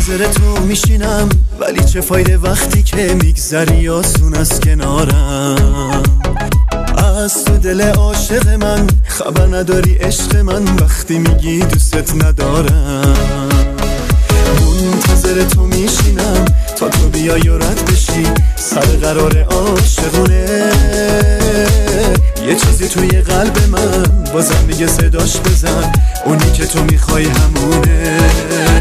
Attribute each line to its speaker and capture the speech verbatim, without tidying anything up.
Speaker 1: منتظر تو میشینم، ولی چه فایده وقتی که میگذری آسون از کنارم. از تو دل عاشق من خبر نداری عشق من، وقتی میگی دوستت ندارم. منتظر تو میشینم تا تو بیای و رد بشی، سر قرار عاشقونه. یه چیزی توی قلب من بازم میگه صداش بزن، اونی که تو میخوای همونه.